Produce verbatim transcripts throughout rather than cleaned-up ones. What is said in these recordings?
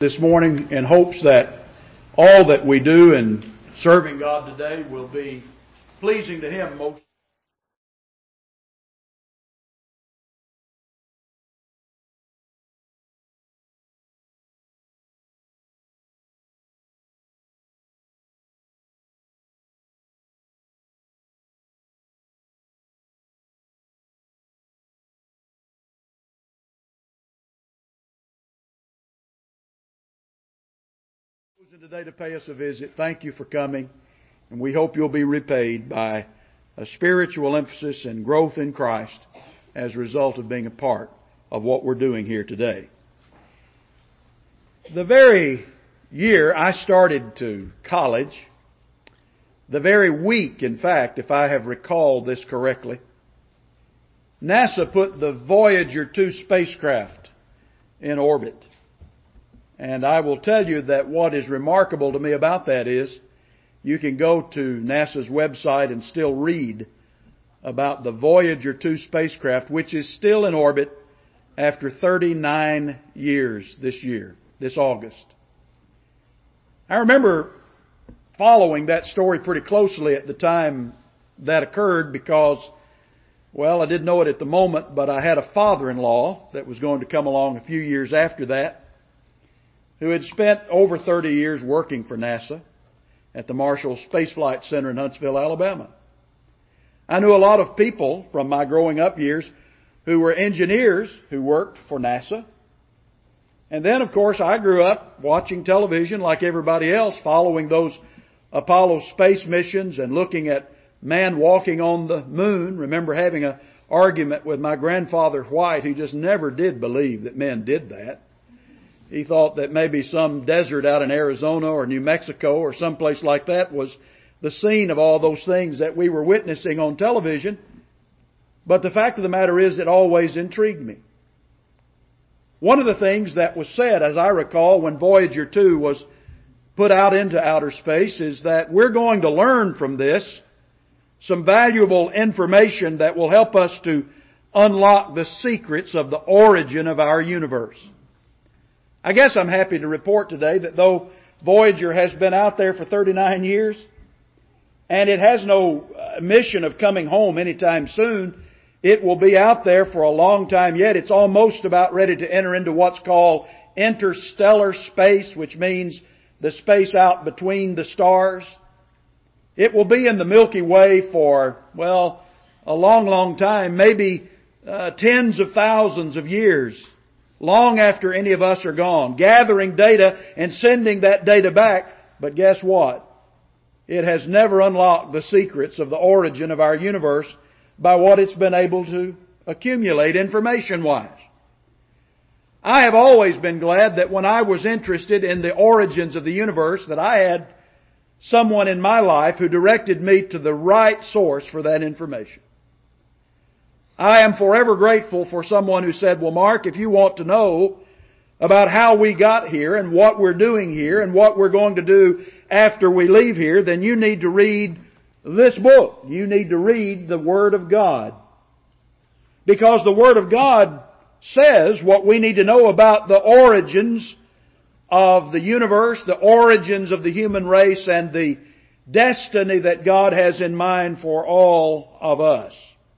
This morning in hopes that all that we do in serving God today will be pleasing to Him most. Today to pay us a visit. Thank you for coming, and we hope you'll be repaid by a spiritual emphasis and growth in Christ as a result of being a part of what we're doing here today. The very year I started to college, the very week, in fact, if I have recalled this correctly, NASA put the Voyager two spacecraft in orbit. And I will tell you that what is remarkable to me about that is you can go to NASA's website and still read about the Voyager two spacecraft, which is still in orbit after thirty-nine years this year, this August. I remember following that story pretty closely at the time that occurred because, well, I didn't know it at the moment, but I had a father-in-law that was going to come along a few years after that, who had spent over thirty years working for NASA at the Marshall Space Flight Center in Huntsville, Alabama. I knew a lot of people from my growing up years who were engineers who worked for NASA. And then, of course, I grew up watching television like everybody else, following those Apollo space missions and looking at man walking on the moon. Remember having an argument with my grandfather White, who just never did believe that men did that. He thought that maybe some desert out in Arizona or New Mexico or someplace like that was the scene of all those things that we were witnessing on television. But the fact of the matter is, it always intrigued me. One of the things that was said, as I recall, when Voyager two was put out into outer space is that we're going to learn from this some valuable information that will help us to unlock the secrets of the origin of our universe. I guess I'm happy to report today that though Voyager has been out there for thirty-nine years, and it has no mission of coming home anytime soon, it will be out there for a long time yet. It's almost about ready to enter into what's called interstellar space, which means the space out between the stars. It will be in the Milky Way for, well, a long, long time, maybe uh, tens of thousands of years. Long after any of us are gone, gathering data and sending that data back. But guess what? It has never unlocked the secrets of the origin of our universe by what it's been able to accumulate information-wise. I have always been glad that when I was interested in the origins of the universe, that I had someone in my life who directed me to the right source for that information. I am forever grateful for someone who said, well, Mark, if you want to know about how we got here and what we're doing here and what we're going to do after we leave here, then you need to read this book. You need to read the Word of God. Because the Word of God says what we need to know about the origins of the universe, the origins of the human race, and the destiny that God has in mind for all of us.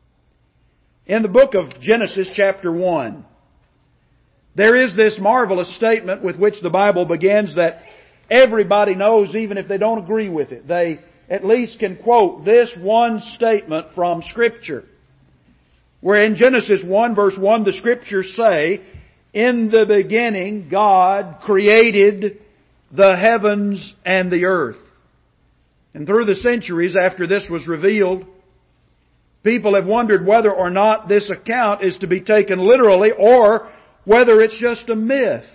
In the book of Genesis chapter one, there is this marvelous statement with which the Bible begins that everybody knows even if they don't agree with it. They at least can quote this one statement from Scripture. Where in Genesis one verse one the Scriptures say, in the beginning God created the heavens and the earth. And through the centuries after this was revealed, people have wondered whether or not this account is to be taken literally or whether it's just a myth.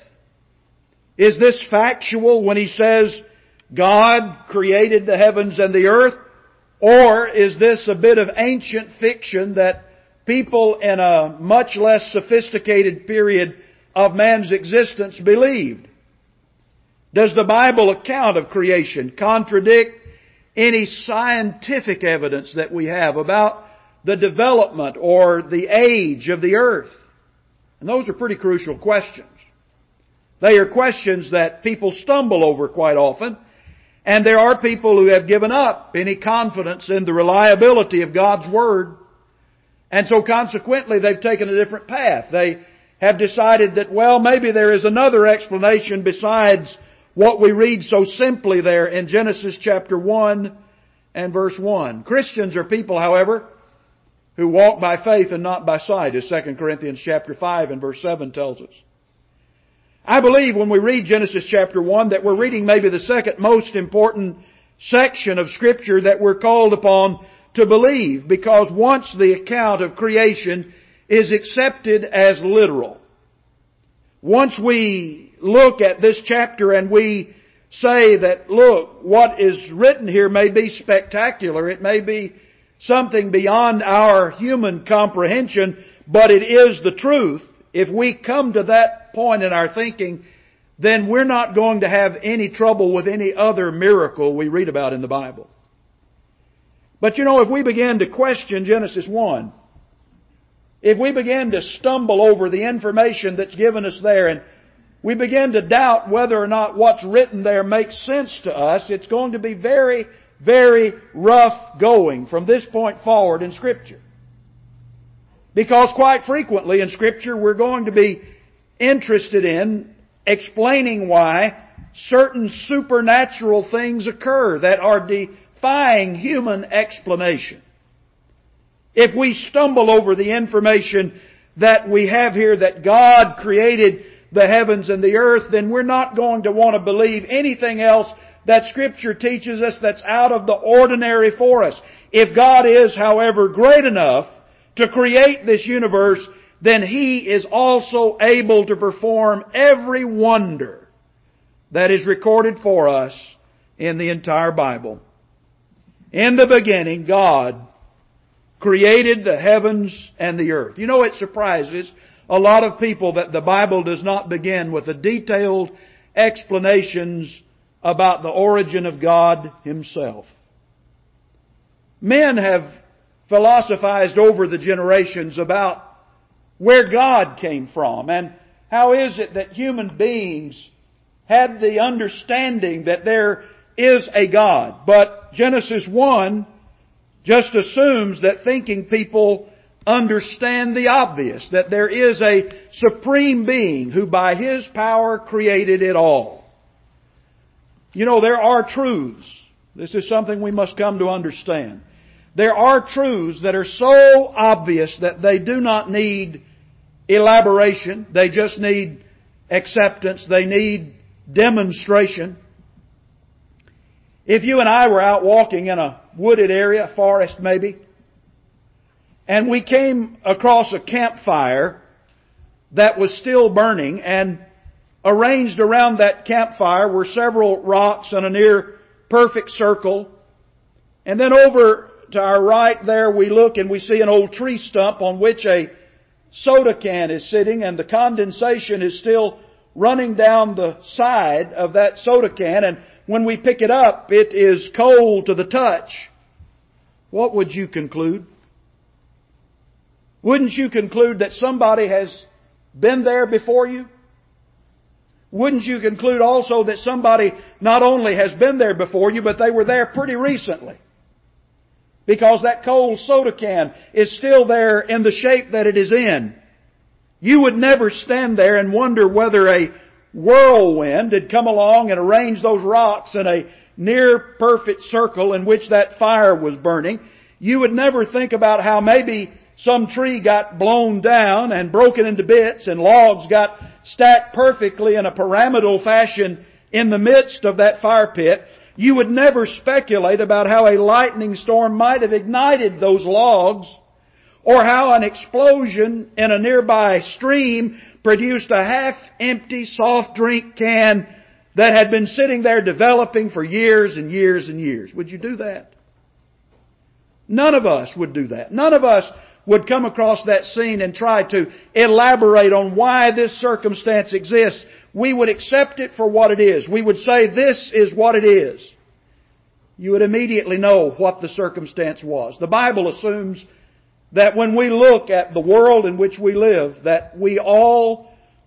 Is this factual when He says God created the heavens and the earth? Or is this a bit of ancient fiction that people in a much less sophisticated period of man's existence believed? Does the Bible account of creation contradict any scientific evidence that we have about the development or the age of the earth? And those are pretty crucial questions. They are questions that people stumble over quite often. And there are people who have given up any confidence in the reliability of God's Word. And so consequently they've taken a different path. They have decided that, well, maybe there is another explanation besides what we read so simply there in Genesis chapter one and verse one. Christians are people, however, who walk by faith and not by sight, as Second Corinthians chapter five and verse seven tells us. I believe when we read Genesis chapter one that we're reading maybe the second most important section of Scripture that we're called upon to believe, because once the account of creation is accepted as literal, once we look at this chapter and we say that, look, what is written here may be spectacular, it may be something beyond our human comprehension, but it is the truth. If we come to that point in our thinking, then we're not going to have any trouble with any other miracle we read about in the Bible. But you know, if we begin to question Genesis one, if we begin to stumble over the information that's given us there, and we begin to doubt whether or not what's written there makes sense to us, it's going to be very, very rough going from this point forward in Scripture. Because quite frequently in Scripture we're going to be interested in explaining why certain supernatural things occur that are defying human explanation. If we stumble over the information that we have here that God created the heavens and the earth, then we're not going to want to believe anything else that Scripture teaches us that's out of the ordinary for us. If God is, however, great enough to create this universe, then He is also able to perform every wonder that is recorded for us in the entire Bible. In the beginning, God created the heavens and the earth. You know, it surprises a lot of people that the Bible does not begin with the detailed explanations about the origin of God Himself. Men have philosophized over the generations about where God came from and how is it that human beings had the understanding that there is a God. But Genesis one just assumes that thinking people understand the obvious, that there is a supreme being who by His power created it all. You know, there are truths. This is something we must come to understand. There are truths that are so obvious that they do not need elaboration. They just need acceptance. They need demonstration. If you and I were out walking in a wooded area, a forest maybe, and we came across a campfire that was still burning, and arranged around that campfire were several rocks in a near perfect circle, and then over to our right there we look and we see an old tree stump on which a soda can is sitting, and the condensation is still running down the side of that soda can, and when we pick it up, it is cold to the touch. What would you conclude? Wouldn't you conclude that somebody has been there before you? Wouldn't you conclude also that somebody not only has been there before you, but they were there pretty recently? Because that cold soda can is still there in the shape that it is in. You would never stand there and wonder whether a whirlwind had come along and arranged those rocks in a near perfect circle in which that fire was burning. You would never think about how maybe some tree got blown down and broken into bits and logs got stacked perfectly in a pyramidal fashion in the midst of that fire pit. You would never speculate about how a lightning storm might have ignited those logs, or how an explosion in a nearby stream produced a half-empty soft drink can that had been sitting there developing for years and years and years. Would you do that? None of us would do that. None of us would come across that scene and try to elaborate on why this circumstance exists. We would accept it for what it is. We would say, this is what it is. You would immediately know what the circumstance was. The Bible assumes that when we look at the world in which we live, that we all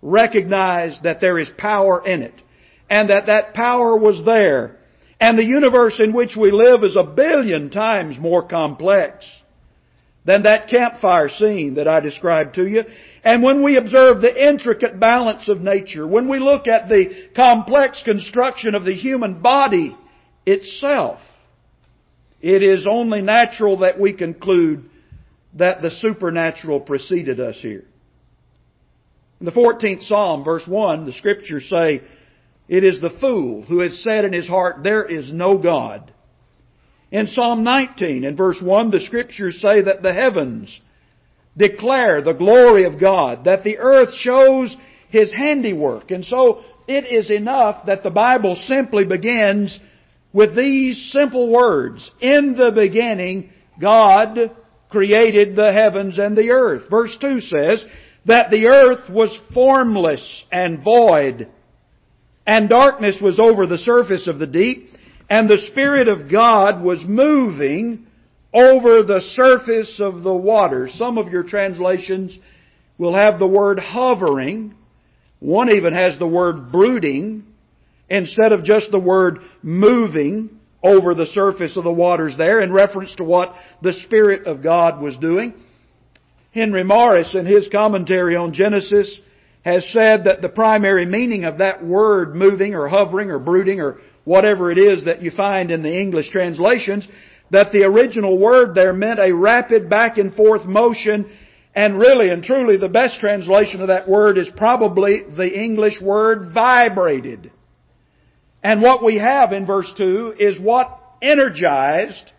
recognized that there is power in it, and that that power was there. And the universe in which we live is a billion times more complex than that campfire scene that I described to you. And when we observe the intricate balance of nature, when we look at the complex construction of the human body itself, it is only natural that we conclude that the supernatural preceded us here. In the fourteenth Psalm, verse one, the Scriptures say, "It is the fool who has said in his heart, there is no God." In Psalm nineteen, in verse one, the Scriptures say that the heavens declare the glory of God, that the earth shows His handiwork. And so it is enough that the Bible simply begins with these simple words, "In the beginning, God created the heavens and the earth." Verse two says that the earth was formless and void, and darkness was over the surface of the deep, and the Spirit of God was moving over the surface of the water. Some of your translations will have the word hovering. One even has the word brooding, instead of just the word moving over the surface of the waters there, in reference to what the Spirit of God was doing. Henry Morris, in his commentary on Genesis, has said that the primary meaning of that word moving or hovering or brooding or whatever it is that you find in the English translations, that the original word there meant a rapid back and forth motion, and really and truly the best translation of that word is probably the English word vibrated. And what we have in verse two is what energized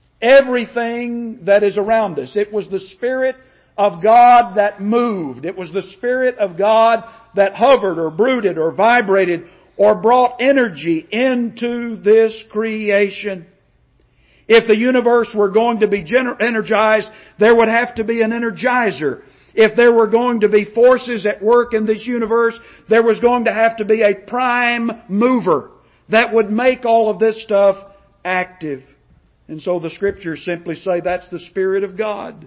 everything that is around us. It was the Spirit of God that moved. It was the Spirit of God that hovered or brooded or vibrated or brought energy into this creation. If the universe were going to be energized, there would have to be an energizer. If there were going to be forces at work in this universe, there was going to have to be a prime mover that would make all of this stuff active. And so the Scriptures simply say that's the Spirit of God.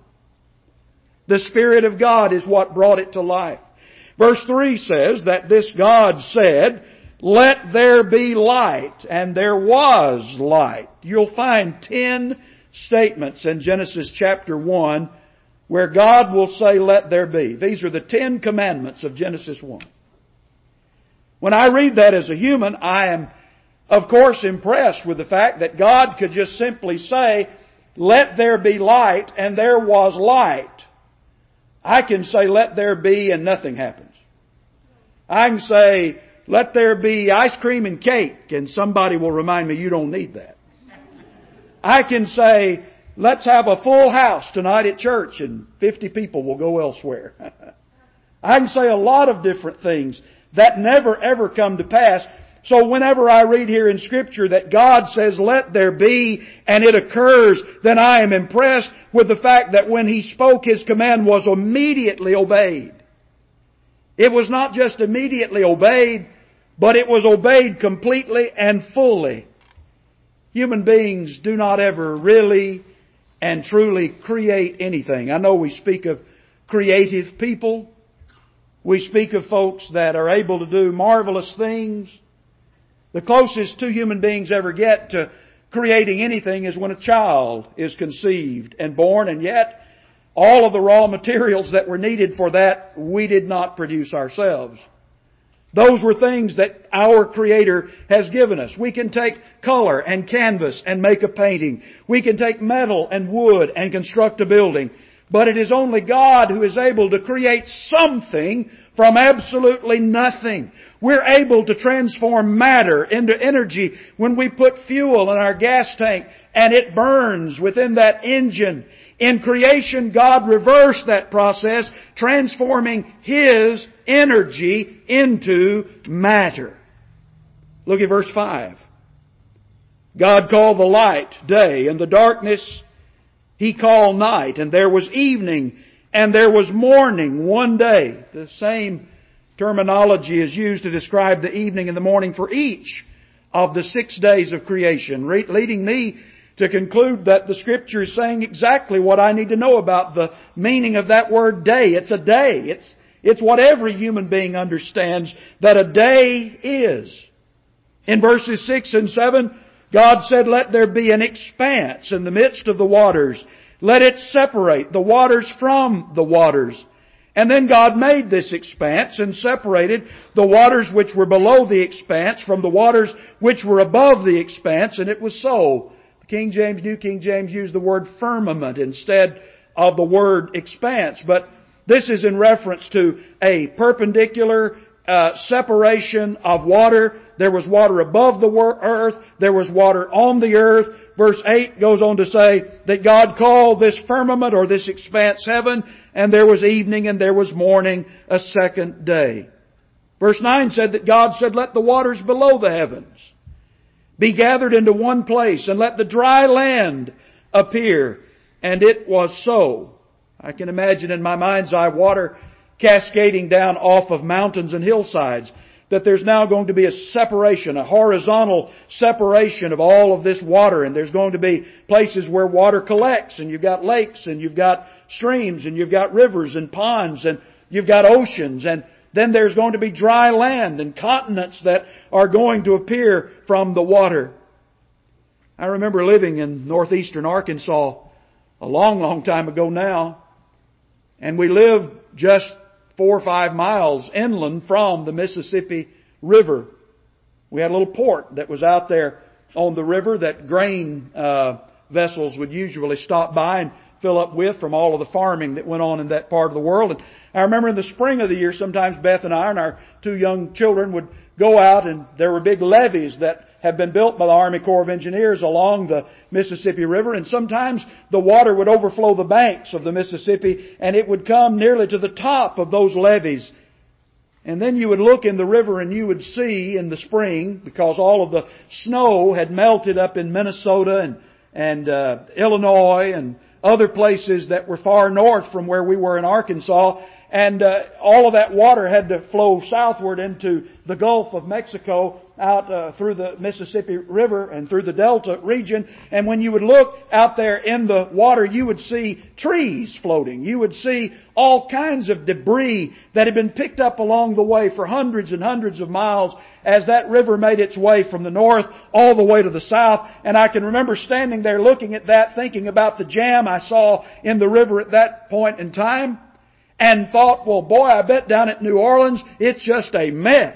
The Spirit of God is what brought it to life. Verse three says that this God said, "Let there be light," and there was light. You'll find ten statements in Genesis chapter one where God will say, "Let there be." These are the Ten Commandments of Genesis one. When I read that as a human, I am, of course, impressed with the fact that God could just simply say, "Let there be light," and there was light. I can say, "Let there be," and nothing happens. I can say, "Let there be ice cream and cake," and somebody will remind me, "You don't need that." I can say, "Let's have a full house tonight at church," and fifty people will go elsewhere. I can say a lot of different things that never ever come to pass. So whenever I read here in Scripture that God says, "Let there be," and it occurs, then I am impressed with the fact that when He spoke, His command was immediately obeyed. It was not just immediately obeyed, but it was obeyed completely and fully. Human beings do not ever really and truly create anything. I know we speak of creative people. We speak of folks that are able to do marvelous things. The closest two human beings ever get to creating anything is when a child is conceived and born, and yet all of the raw materials that were needed for that we did not produce ourselves. Those were things that our Creator has given us. We can take color and canvas and make a painting. We can take metal and wood and construct a building. But it is only God who is able to create something from absolutely nothing. We're able to transform matter into energy when we put fuel in our gas tank and it burns within that engine. In creation, God reversed that process, transforming His energy into matter. Look at verse five. God called the light day, and the darkness He called night. And there was evening, and there was morning one day. The same terminology is used to describe the evening and the morning for each of the six days of creation, leading me to conclude that the Scripture is saying exactly what I need to know about the meaning of that word day. It's a day. It's, It's what every human being understands that a day is. In verses six and seven, God said, "Let there be an expanse in the midst of the waters. Let it separate the waters from the waters." And then God made this expanse and separated the waters which were below the expanse from the waters which were above the expanse, and it was so. The King James, New King James used the word firmament instead of the word expanse, but this is in reference to a perpendicular uh, separation of water. There was water above the earth. There was water on the earth. Verse eight goes on to say that God called this firmament or this expanse heaven, and there was evening and there was morning a second day. Verse nine said that God said, "Let the waters below the heavens be gathered into one place, and let the dry land appear." And it was so. I can imagine in my mind's eye water cascading down off of mountains and hillsides, that there's now going to be a separation, a horizontal separation of all of this water, and there's going to be places where water collects, and you've got lakes, and you've got streams, and you've got rivers and ponds, and you've got oceans, and then there's going to be dry land and continents that are going to appear from the water. I remember living in northeastern Arkansas a long, long time ago now, and we lived just four or five miles inland from the Mississippi River. We had a little port that was out there on the river that grain uh, vessels would usually stop by and fill up with from all of the farming that went on in that part of the world. And I remember in the spring of the year, sometimes Beth and I and our two young children would go out, and there were big levees that have been built by the Army Corps of Engineers along the Mississippi River, and sometimes the water would overflow the banks of the Mississippi, and it would come nearly to the top of those levees. And then you would look in the river and you would see in the spring, because all of the snow had melted up in Minnesota and, and uh, Illinois and other places that were far north from where we were in Arkansas, and uh, all of that water had to flow southward into the Gulf of Mexico, out uh, through the Mississippi River and through the Delta region. And when you would look out there in the water, you would see trees floating. You would see all kinds of debris that had been picked up along the way for hundreds and hundreds of miles as that river made its way from the north all the way to the south. And I can remember standing there looking at that, thinking about the jam I saw in the river at that point in time, and thought, well, boy, I bet down at New Orleans it's just a mess.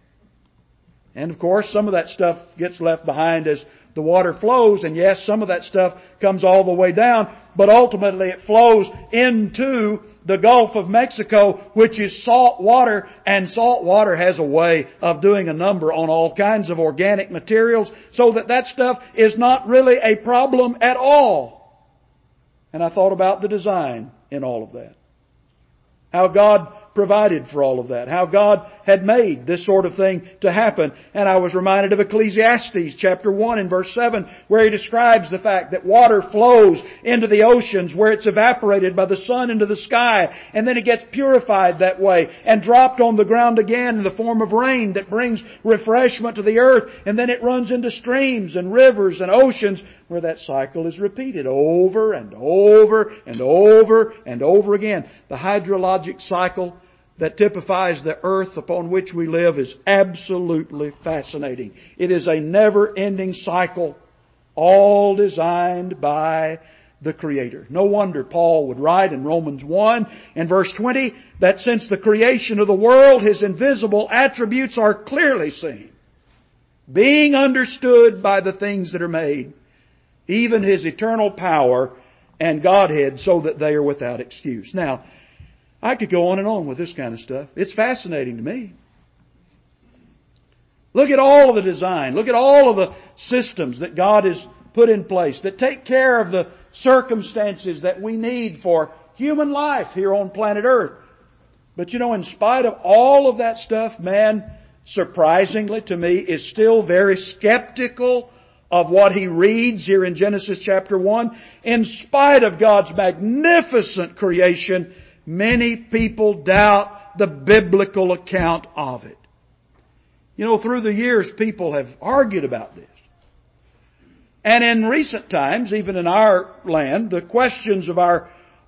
And of course, some of that stuff gets left behind as the water flows, and yes, some of that stuff comes all the way down, but ultimately it flows into the Gulf of Mexico, which is salt water, and salt water has a way of doing a number on all kinds of organic materials, so that that stuff is not really a problem at all. And I thought about the design in all of that. How God provided for all of that. How God had made this sort of thing to happen. And I was reminded of Ecclesiastes chapter one and verse seven, where he describes the fact that water flows into the oceans where it's evaporated by the sun into the sky, and then it gets purified that way and dropped on the ground again in the form of rain that brings refreshment to the earth, and then it runs into streams and rivers and oceans where that cycle is repeated over and over and over and over again. The hydrologic cycle that typifies the earth upon which we live is absolutely fascinating. It is a never-ending cycle, all designed by the Creator. No wonder Paul would write in Romans one and verse twenty that since the creation of the world, His invisible attributes are clearly seen, being understood by the things that are made, even His eternal power and Godhead, so that they are without excuse. Now, I could go on and on with this kind of stuff. It's fascinating to me. Look at all of the design. Look at all of the systems that God has put in place that take care of the circumstances that we need for human life here on planet Earth. But you know, in spite of all of that stuff, man, surprisingly to me, is still very skeptical of what he reads here in Genesis chapter one. In spite of God's magnificent creation, many people doubt the biblical account of it. You know, through the years, people have argued about this. And in recent times, even in our land, the questions of our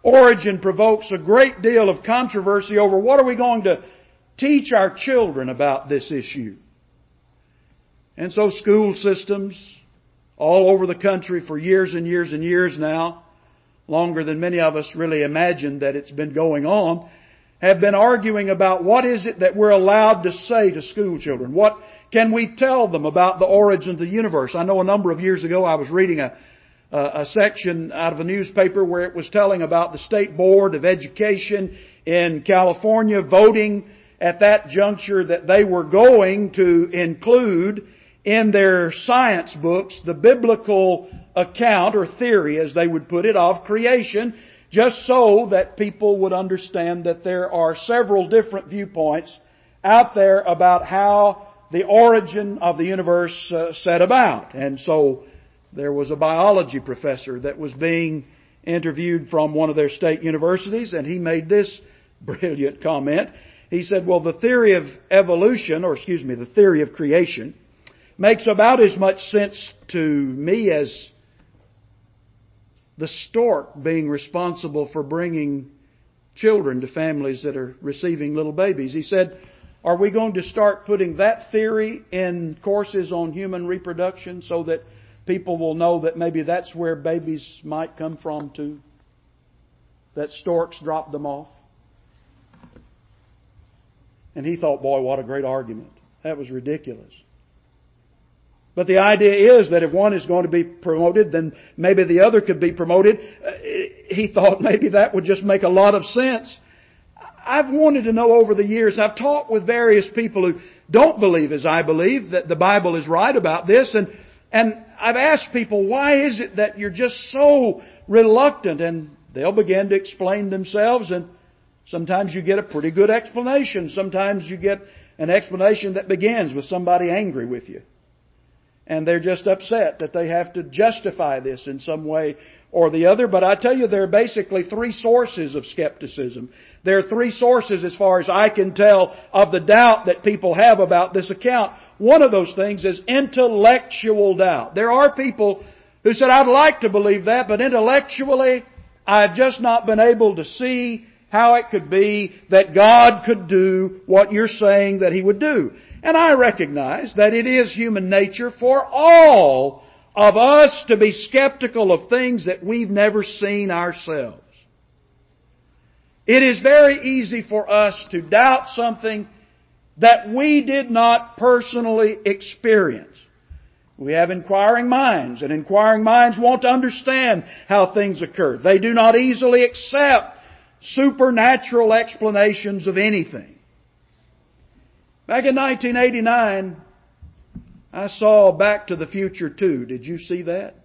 Origen provokes a great deal of controversy over what are we going to teach our children about this issue. And so school systems all over the country for years and years and years now, longer than many of us really imagined that it's been going on, have been arguing about what is it that we're allowed to say to school children. What can we tell them about the origin of the universe? I know a number of years ago I was reading a, a, a section out of a newspaper where it was telling about the State Board of Education in California voting at that juncture that they were going to include in their science books the biblical account or theory, as they would put it, of creation, just so that people would understand that there are several different viewpoints out there about how the origin of the universe uh, set about. And so there was a biology professor that was being interviewed from one of their state universities, and he made this brilliant comment. He said, well, the theory of evolution, or excuse me, the theory of creation, makes about as much sense to me as the stork being responsible for bringing children to families that are receiving little babies. He said, are we going to start putting that theory in courses on human reproduction so that people will know that maybe that's where babies might come from too? That storks dropped them off? And he thought, boy, what a great argument. That was ridiculous. But the idea is that if one is going to be promoted, then maybe the other could be promoted. He thought maybe that would just make a lot of sense. I've wanted to know over the years, I've talked with various people who don't believe as I believe that the Bible is right about this. And, and I've asked people, why is it that you're just so reluctant? And they'll begin to explain themselves, and sometimes you get a pretty good explanation. Sometimes you get an explanation that begins with somebody angry with you. And they're just upset that they have to justify this in some way or the other. But I tell you, there are basically three sources of skepticism. There are three sources, as far as I can tell, of the doubt that people have about this account. One of those things is intellectual doubt. There are people who said, I'd like to believe that, but intellectually, I've just not been able to see how it could be that God could do what you're saying that He would do. And I recognize that it is human nature for all of us to be skeptical of things that we've never seen ourselves. It is very easy for us to doubt something that we did not personally experience. We have inquiring minds, and inquiring minds want to understand how things occur. They do not easily accept supernatural explanations of anything. Back in nineteen eighty-nine, I saw Back to the Future two. Did you see that?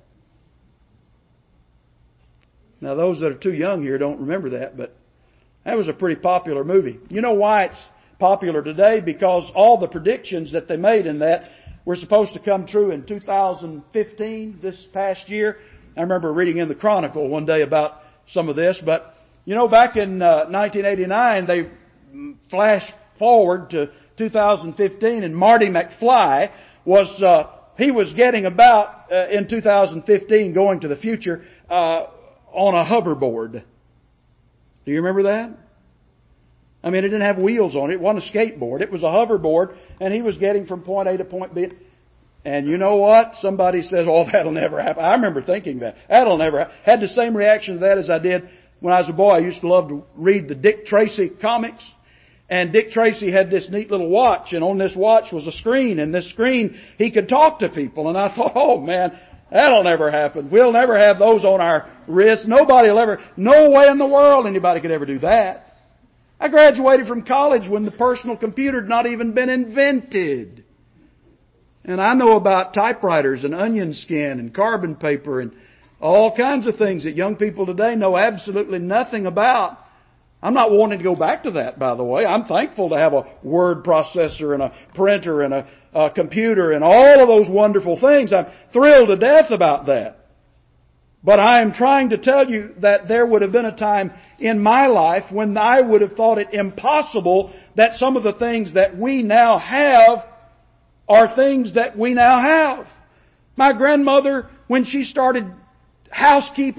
Now, those that are too young here don't remember that, but that was a pretty popular movie. You know why it's popular today? Because all the predictions that they made in that were supposed to come true in two thousand fifteen, this past year. I remember reading in the Chronicle one day about some of this, but you know, back in uh, nineteen eighty-nine, they flashed forward to two thousand fifteen, and Marty McFly was, uh, he was getting about, uh, in two thousand fifteen, going to the future, uh, on a hoverboard. Do you remember that? I mean, it didn't have wheels on it. It wasn't a skateboard. It was a hoverboard, and he was getting from point A to point B. And you know what? Somebody says, oh, that'll never happen. I remember thinking that. That'll never happen. Had the same reaction to that as I did when I was a boy. I used to love to read the Dick Tracy comics. And Dick Tracy had this neat little watch, and on this watch was a screen, and this screen, he could talk to people. And I thought, oh man, that'll never happen. We'll never have those on our wrists. Nobody will ever, no way in the world anybody could ever do that. I graduated from college when the personal computer had not even been invented. And I know about typewriters and onion skin and carbon paper and all kinds of things that young people today know absolutely nothing about. I'm not wanting to go back to that, by the way. I'm thankful to have a word processor and a printer and a, a computer and all of those wonderful things. I'm thrilled to death about that. But I am trying to tell you that there would have been a time in my life when I would have thought it impossible that some of the things that we now have are things that we now have. My grandmother, when she started housekeeping,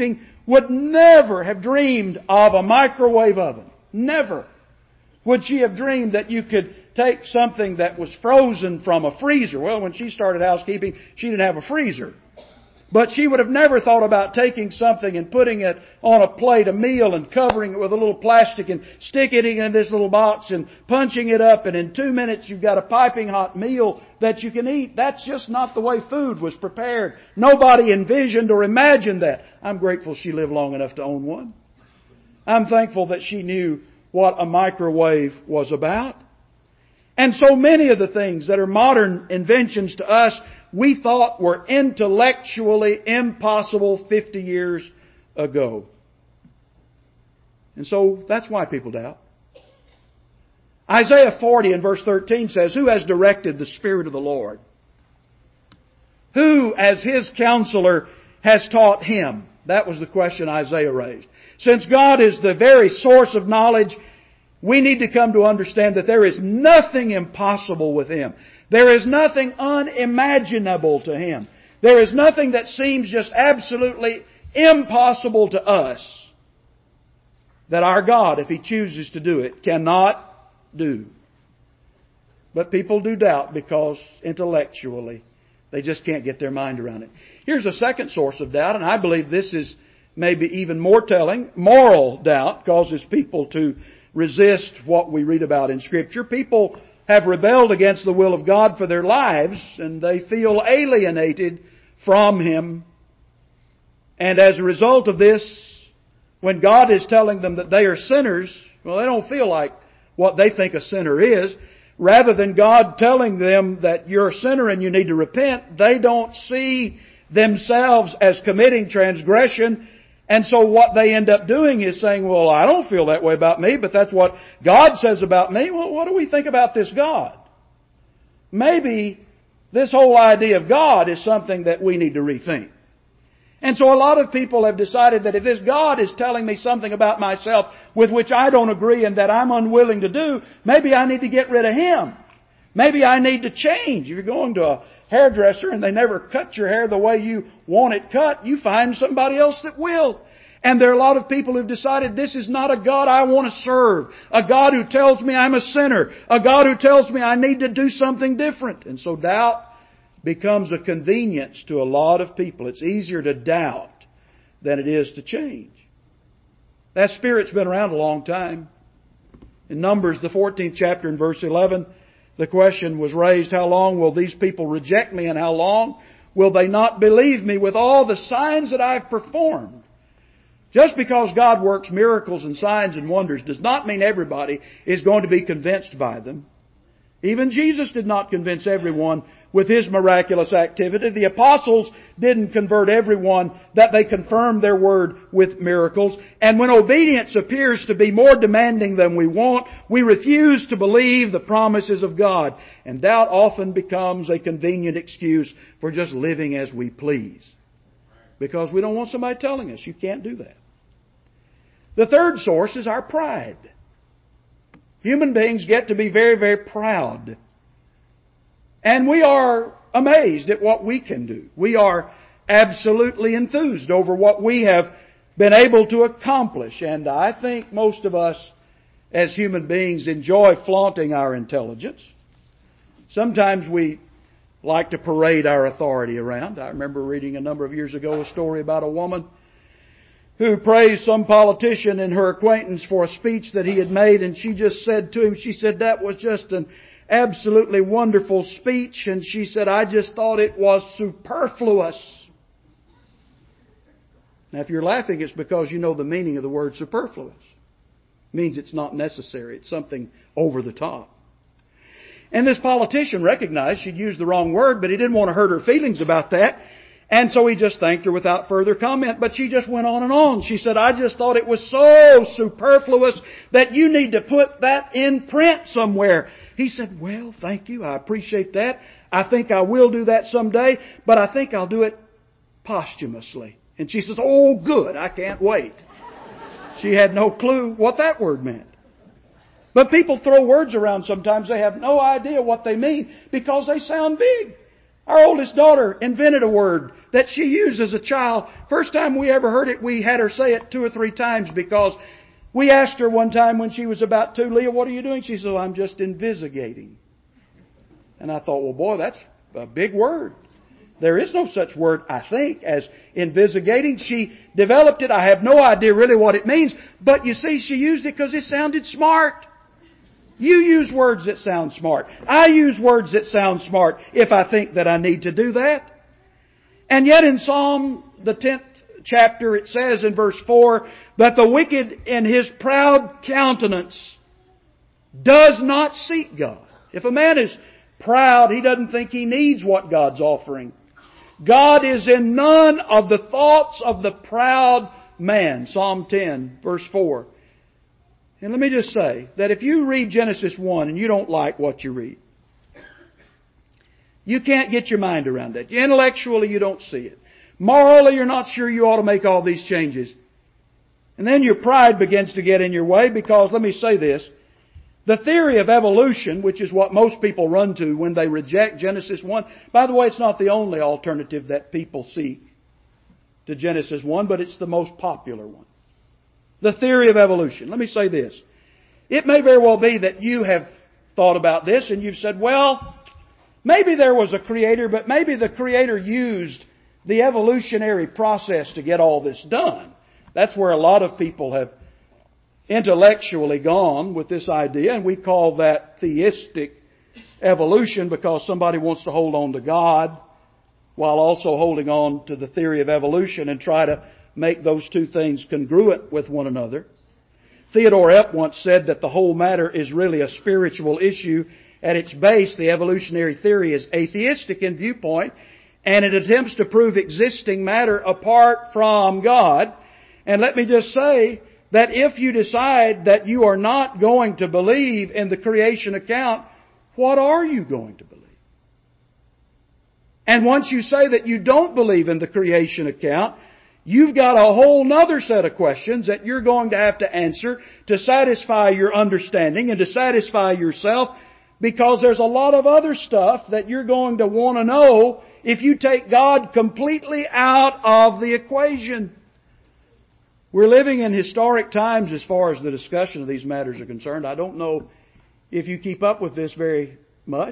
would never have dreamed of a microwave oven. Never would she have dreamed that you could take something that was frozen from a freezer. Well, when she started housekeeping, she didn't have a freezer. But she would have never thought about taking something and putting it on a plate, a meal, and covering it with a little plastic and sticking it in this little box and punching it up, and in two minutes you've got a piping hot meal that you can eat. That's just not the way food was prepared. Nobody envisioned or imagined that. I'm grateful she lived long enough to own one. I'm thankful that she knew what a microwave was about. And so many of the things that are modern inventions to us, we thought were intellectually impossible fifty years ago. And so that's why people doubt. Isaiah forty and verse thirteen says, "Who has directed the Spirit of the Lord? Who, as His counselor, has taught Him?" That was the question Isaiah raised. Since God is the very source of knowledge, we need to come to understand that there is nothing impossible with Him. There is nothing unimaginable to Him. There is nothing that seems just absolutely impossible to us that our God, if He chooses to do it, cannot do. But people do doubt because intellectually they just can't get their mind around it. Here's a second source of doubt, and I believe this is maybe even more telling. Moral doubt causes people to resist what we read about in Scripture. People have rebelled against the will of God for their lives, and they feel alienated from Him. And as a result of this, when God is telling them that they are sinners, well, they don't feel like what they think a sinner is. Rather than God telling them that you're a sinner and you need to repent, they don't see themselves as committing transgression. And so what they end up doing is saying, well, I don't feel that way about me, but that's what God says about me. Well, what do we think about this God? Maybe this whole idea of God is something that we need to rethink. And so a lot of people have decided that if this God is telling me something about myself with which I don't agree and that I'm unwilling to do, maybe I need to get rid of Him. Maybe I need to change. If you're going to a hairdresser and they never cut your hair the way you want it cut, you find somebody else that will. And there are a lot of people who've decided this is not a God I want to serve. A God who tells me I'm a sinner. A God who tells me I need to do something different. And so doubt becomes a convenience to a lot of people. It's easier to doubt than it is to change. That spirit's been around a long time. In Numbers, the fourteenth chapter and verse eleven, the question was raised, how long will these people reject me, and how long will they not believe me with all the signs that I've performed? Just because God works miracles and signs and wonders does not mean everybody is going to be convinced by them. Even Jesus did not convince everyone with His miraculous activity. The apostles didn't convert everyone that they confirmed their word with miracles. And when obedience appears to be more demanding than we want, we refuse to believe the promises of God. And doubt often becomes a convenient excuse for just living as we please. Because we don't want somebody telling us you can't do that. The third source is our pride. Human beings get to be very, very proud. And we are amazed at what we can do. We are absolutely enthused over what we have been able to accomplish. And I think most of us as human beings enjoy flaunting our intelligence. Sometimes we like to parade our authority around. I remember reading a number of years ago a story about a woman who praised some politician in her acquaintance for a speech that he had made, and she just said to him, she said, that was just an absolutely wonderful speech, and she said, I just thought it was superfluous. Now, if you're laughing, it's because you know the meaning of the word superfluous. It means it's not necessary. It's something over the top. And this politician recognized she'd used the wrong word, but he didn't want to hurt her feelings about that. And so he just thanked her without further comment. But she just went on and on. She said, I just thought it was so superfluous that you need to put that in print somewhere. He said, well, thank you. I appreciate that. I think I will do that someday, but I think I'll do it posthumously. And she says, oh, good. I can't wait. She had no clue what that word meant. But people throw words around sometimes. They have no idea what they mean because they sound big. Our oldest daughter invented a word that she used as a child. First time we ever heard it, we had her say it two or three times because we asked her one time when she was about two, Leah, what are you doing? She said, well, I'm just investigating. And I thought, well, boy, that's a big word. There is no such word, I think, as investigating. She developed it. I have no idea really what it means. But you see, she used it because it sounded smart. You use words that sound smart. I use words that sound smart if I think that I need to do that. And yet in Psalm, the tenth chapter, it says in verse four, that the wicked in his proud countenance does not seek God. If a man is proud, he doesn't think he needs what God's offering. God is in none of the thoughts of the proud man. Psalm ten, verse four. And let me just say that if you read Genesis one and you don't like what you read, you can't get your mind around it. Intellectually, you don't see it. Morally, you're not sure you ought to make all these changes. And then your pride begins to get in your way because, let me say this, the theory of evolution, which is what most people run to when they reject Genesis one. By the way, it's not the only alternative that people seek to Genesis one, but it's the most popular one. The theory of evolution. Let me say this. It may very well be that you have thought about this and you've said, well, maybe there was a creator, but maybe the creator used the evolutionary process to get all this done. That's where a lot of people have intellectually gone with this idea, and we call that theistic evolution because somebody wants to hold on to God while also holding on to the theory of evolution and try to make those two things congruent with one another. Theodore Epp once said that the whole matter is really a spiritual issue. At its base, the evolutionary theory is atheistic in viewpoint, and it attempts to prove existing matter apart from God. And let me just say that if you decide that you are not going to believe in the creation account, what are you going to believe? And once you say that you don't believe in the creation account, you've got a whole other set of questions that you're going to have to answer to satisfy your understanding and to satisfy yourself, because there's a lot of other stuff that you're going to want to know if you take God completely out of the equation. We're living in historic times as far as the discussion of these matters are concerned. I don't know if you keep up with this very much.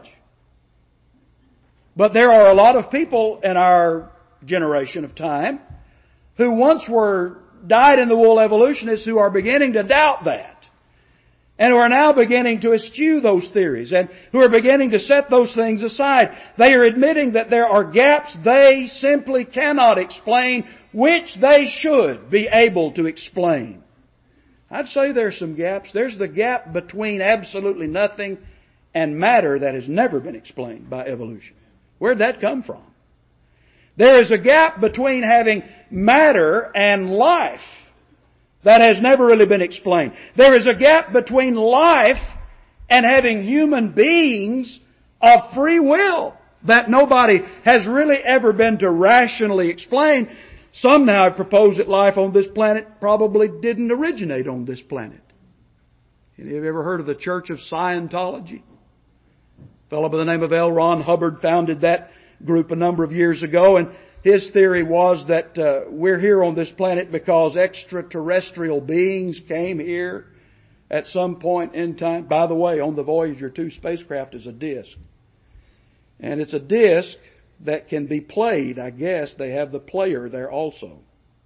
But there are a lot of people in our generation of time who once were dyed-in-the-wool evolutionists who are beginning to doubt that. And who are now beginning to eschew those theories and who are beginning to set those things aside. They are admitting that there are gaps they simply cannot explain, which they should be able to explain. I'd say there's some gaps. There's the gap between absolutely nothing and matter that has never been explained by evolution. Where'd that come from? There is a gap between having matter and life that has never really been explained. There is a gap between life and having human beings of free will that nobody has really ever been to rationally explain. Some now have proposed that life on this planet probably didn't originate on this planet. Any of you ever heard of the Church of Scientology? A fellow by the name of L. Ron Hubbard founded that group a number of years ago, and his theory was that uh, we're here on this planet because extraterrestrial beings came here at some point in time. By the way, on the Voyager two spacecraft is a disc. And it's a disc that can be played, I guess. They have the player there also.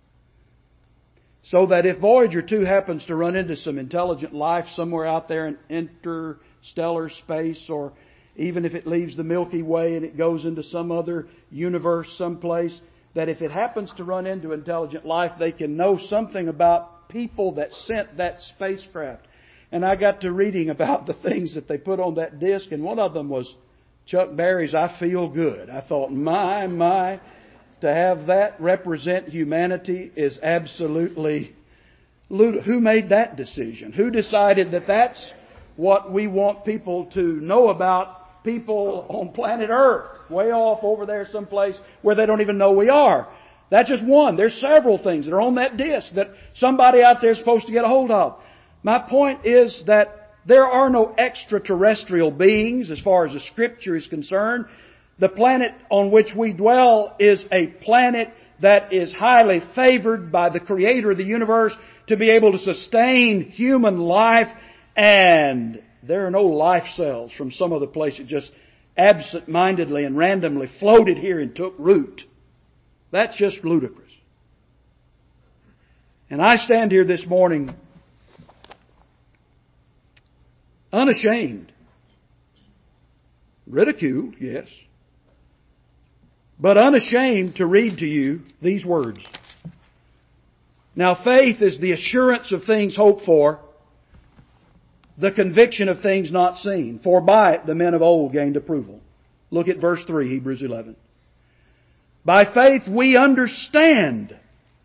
So that if Voyager two happens to run into some intelligent life somewhere out there in interstellar space, or even if it leaves the Milky Way and it goes into some other universe someplace, that if it happens to run into intelligent life, they can know something about people that sent that spacecraft. And I got to reading about the things that they put on that disc, and one of them was Chuck Berry's I Feel Good. I thought, my, my, to have that represent humanity is absolutely... Who made that decision? Who decided that that's what we want people to know about people on planet Earth, way off over there someplace where they don't even know we are? That's just one. There's several things that are on that disc that somebody out there is supposed to get a hold of. My point is that there are no extraterrestrial beings as far as the Scripture is concerned. The planet on which we dwell is a planet that is highly favored by the Creator of the universe to be able to sustain human life, and there are no life cells from some other place that just absent-mindedly and randomly floated here and took root. That's just ludicrous. And I stand here this morning unashamed. Ridiculed, yes. But unashamed to read to you these words. Now faith is the assurance of things hoped for, the conviction of things not seen. For by it the men of old gained approval. Look at verse three, Hebrews eleven. By faith we understand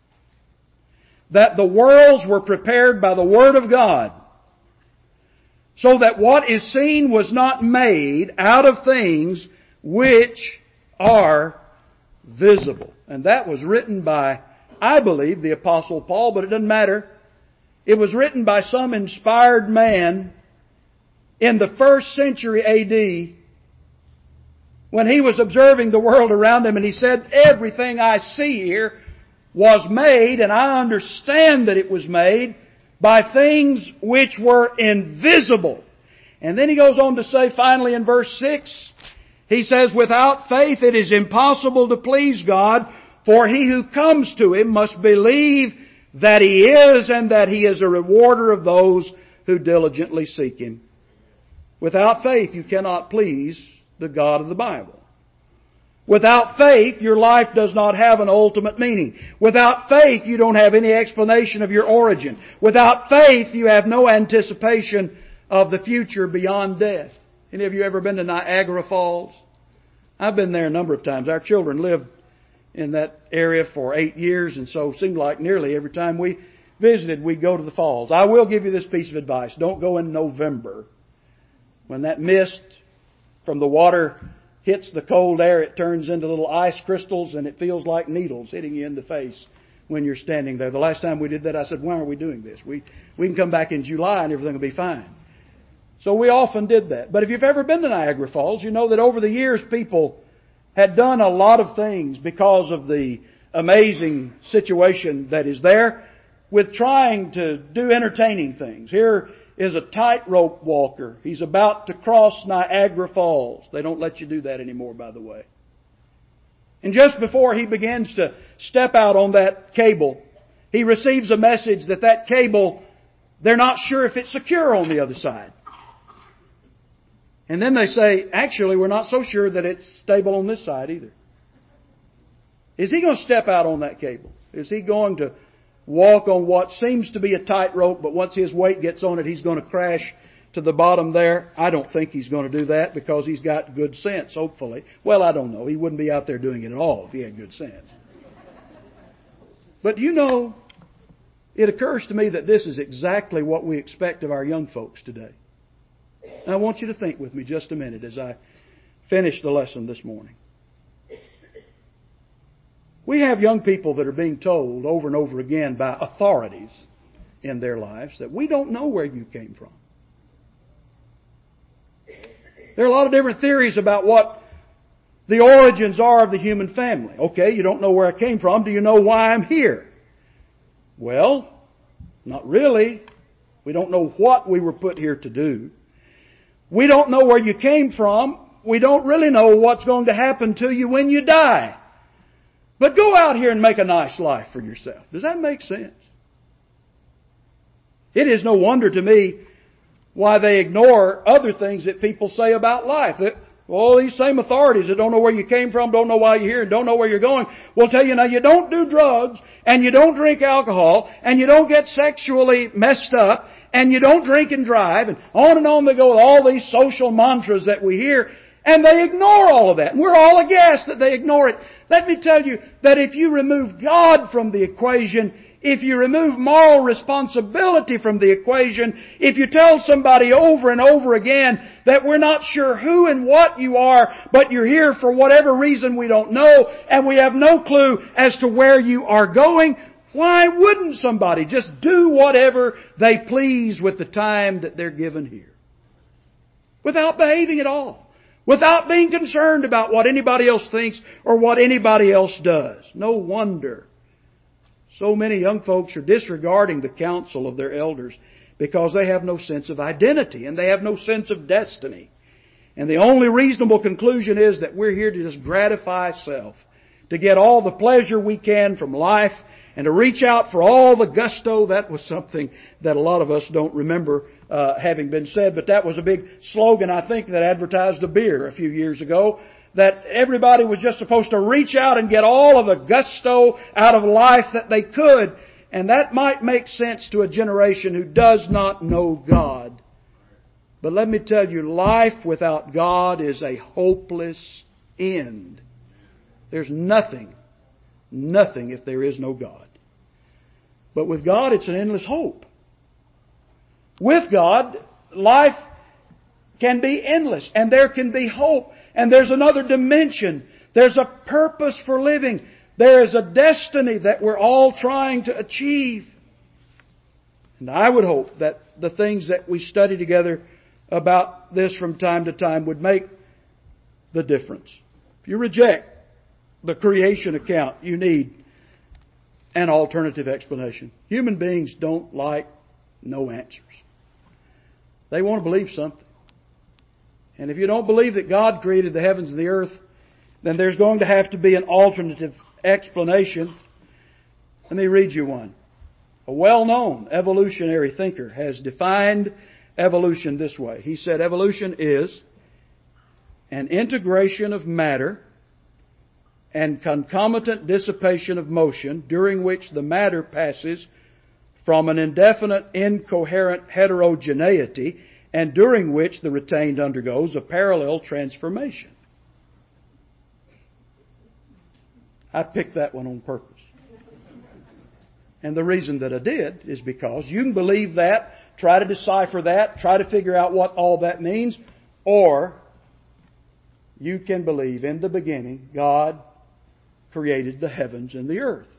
that the worlds were prepared by the Word of God, so that what is seen was not made out of things which are visible. And that was written by, I believe, the Apostle Paul, but it doesn't matter. It was written by some inspired man in the first century A D when he was observing the world around him, and he said, everything I see here was made, and I understand that it was made by things which were invisible. And then he goes on to say finally in verse six, he says, without faith it is impossible to please God, for he who comes to Him must believe that He is, and that He is a rewarder of those who diligently seek Him. Without faith you cannot please the God of the Bible. Without faith, your life does not have an ultimate meaning. Without faith, you don't have any explanation of your origin. Without faith, you have no anticipation of the future beyond death. Any of you ever been to Niagara Falls? I've been there a number of times. Our children lived in that area for eight years, and so it seemed like nearly every time we visited, we'd go to the falls. I will give you this piece of advice. Don't go in November. When that mist from the water hits the cold air, it turns into little ice crystals, and it feels like needles hitting you in the face when you're standing there. The last time we did that, I said, why are we doing this? We, we can come back in July and everything will be fine. So we often did that. But if you've ever been to Niagara Falls, you know that over the years people had done a lot of things because of the amazing situation that is there with trying to do entertaining things. Here is a tightrope walker. He's about to cross Niagara Falls. They don't let you do that anymore, by the way. And just before he begins to step out on that cable, he receives a message that that cable, they're not sure if it's secure on the other side. And then they say, actually, we're not so sure that it's stable on this side either. Is he going to step out on that cable? Is he going to walk on what seems to be a tightrope, but once his weight gets on it, he's going to crash to the bottom there? I don't think he's going to do that because he's got good sense, hopefully. Well, I don't know. He wouldn't be out there doing it at all if he had good sense. But you know, it occurs to me that this is exactly what we expect of our young folks today. And I want you to think with me just a minute as I finish the lesson this morning. We have young people that are being told over and over again by authorities in their lives that we don't know where you came from. There are a lot of different theories about what the origins are of the human family. Okay, you don't know where I came from. Do you know why I'm here? Well, not really. We don't know what we were put here to do. We don't know where you came from. We don't really know what's going to happen to you when you die. But go out here and make a nice life for yourself. Does that make sense? It is no wonder to me why they ignore other things that people say about life. That, well, these same authorities that don't know where you came from, don't know why you're here, and don't know where you're going, will tell you, now you don't do drugs, and you don't drink alcohol, and you don't get sexually messed up, and you don't drink and drive, and on and on they go with all these social mantras that we hear. And they ignore all of that. And we're all aghast that they ignore it. Let me tell you that if you remove God from the equation, if you remove moral responsibility from the equation, if you tell somebody over and over again that we're not sure who and what you are, but you're here for whatever reason we don't know, and we have no clue as to where you are going, why wouldn't somebody just do whatever they please with the time that they're given here? Without behaving at all. without being concerned about what anybody else thinks or what anybody else does. No wonder so many young folks are disregarding the counsel of their elders because they have no sense of identity and they have no sense of destiny. And the only reasonable conclusion is that we're here to just gratify self, to get all the pleasure we can from life, and to reach out for all the gusto. That was something that a lot of us don't remember uh, having been said, but that was a big slogan, I think, that advertised a beer a few years ago, that everybody was just supposed to reach out and get all of the gusto out of life that they could. And that might make sense to a generation who does not know God. But let me tell you, life without God is a hopeless end. There's nothing, nothing if there is no God. But with God, it's an endless hope. With God, life can be endless, and there can be hope, and there's another dimension. There's a purpose for living. There is a destiny that we're all trying to achieve. And I would hope that the things that we study together about this from time to time would make the difference. If you reject the creation account, you need an alternative explanation. Human beings don't like no answers. They want to believe something. And if you don't believe that God created the heavens and the earth, then there's going to have to be an alternative explanation. Let me read you one. A well-known evolutionary thinker has defined evolution this way. He said evolution is an integration of matter and concomitant dissipation of motion during which the matter passes from an indefinite, incoherent heterogeneity and during which the retained undergoes a parallel transformation. I picked that one on purpose. And the reason that I did is because you can believe that, try to decipher that, try to figure out what all that means, or you can believe in the beginning God created the heavens and the earth.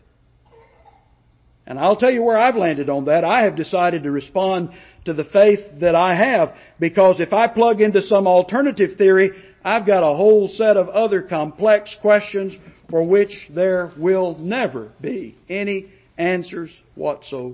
And I'll tell you where I've landed on that. I have decided to respond to the faith that I have, because if I plug into some alternative theory, I've got a whole set of other complex questions for which there will never be any answers whatsoever.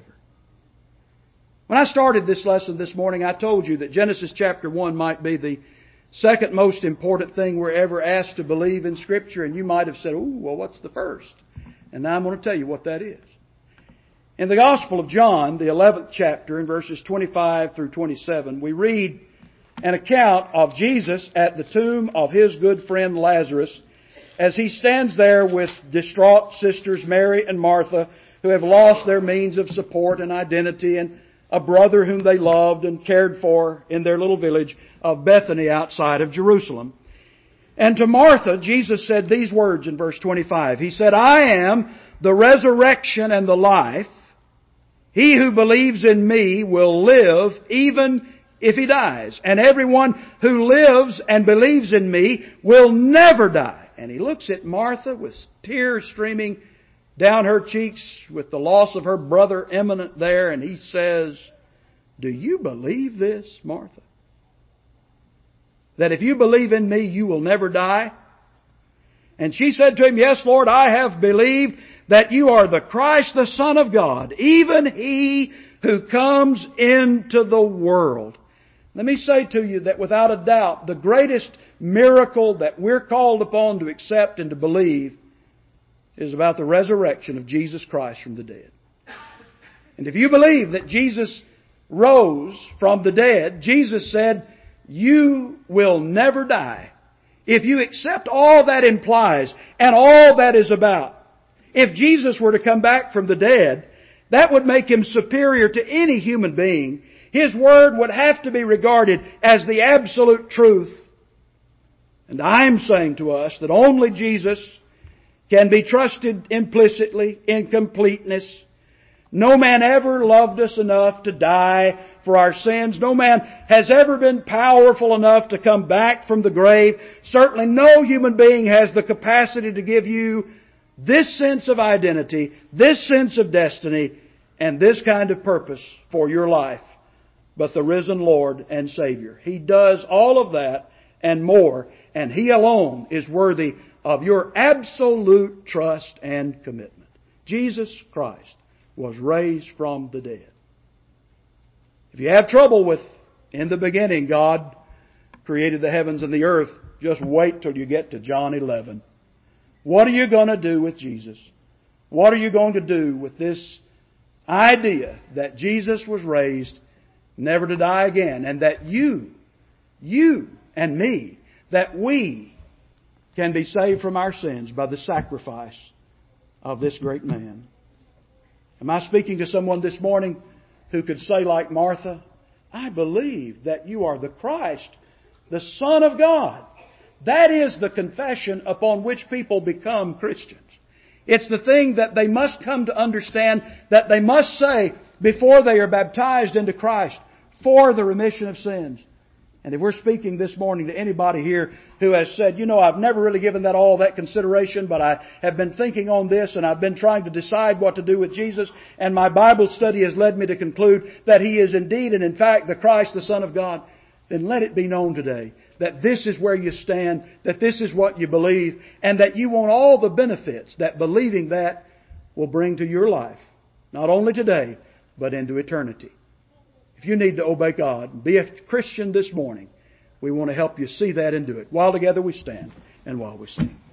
When I started this lesson this morning, I told you that Genesis chapter one might be the second most important thing we're ever asked to believe in Scripture. And you might have said, "Ooh, well, what's the first?" And now I'm going to tell you what that is. In the Gospel of John, the eleventh chapter, in verses twenty-five through twenty-seven, we read an account of Jesus at the tomb of His good friend Lazarus as He stands there with distraught sisters Mary and Martha, who have lost their means of support and identity, and a brother whom they loved and cared for in their little village of Bethany outside of Jerusalem. And to Martha, Jesus said these words in verse twenty-five. He said, "I am the resurrection and the life. He who believes in me will live even if he dies. And everyone who lives and believes in me will never die." And He looks at Martha with tears streaming down her cheeks with the loss of her brother imminent there. And He says, "Do you believe this, Martha? That if you believe in me, you will never die?" And she said to Him, "Yes, Lord, I have believed that you are the Christ, the Son of God, even He who comes into the world." Let me say to you that without a doubt, the greatest miracle that we're called upon to accept and to believe is about the resurrection of Jesus Christ from the dead. And if you believe that Jesus rose from the dead, Jesus said, you will never die. If you accept all that implies and all that is about, if Jesus were to come back from the dead, that would make Him superior to any human being. His Word would have to be regarded as the absolute truth. And I'm saying to us that only Jesus can be trusted implicitly, in completeness. No man ever loved us enough to die for our sins. No man has ever been powerful enough to come back from the grave. Certainly no human being has the capacity to give you this sense of identity, this sense of destiny, and this kind of purpose for your life, but the risen Lord and Savior. He does all of that and more. And He alone is worthy of your absolute trust and commitment. Jesus Christ was raised from the dead. If you have trouble with, in the beginning, God created the heavens and the earth, just wait till you get to John eleven. What are you going to do with Jesus? What are you going to do with this idea that Jesus was raised never to die again, and that you, you and me, that we can be saved from our sins by the sacrifice of this great man? Am I speaking to someone this morning who could say like Martha, I believe that you are the Christ, the Son of God? That is the confession upon which people become Christians. It's the thing that they must come to understand, that they must say before they are baptized into Christ for the remission of sins. And if we're speaking this morning to anybody here who has said, you know, I've never really given that all that consideration, but I have been thinking on this and I've been trying to decide what to do with Jesus, and my Bible study has led me to conclude that He is indeed and in fact the Christ, the Son of God, then let it be known today that this is where you stand, that this is what you believe, and that you want all the benefits that believing that will bring to your life, not only today, but into eternity. If you need to obey God, be a Christian this morning, we want to help you see that and do it. While together we stand and while we sing.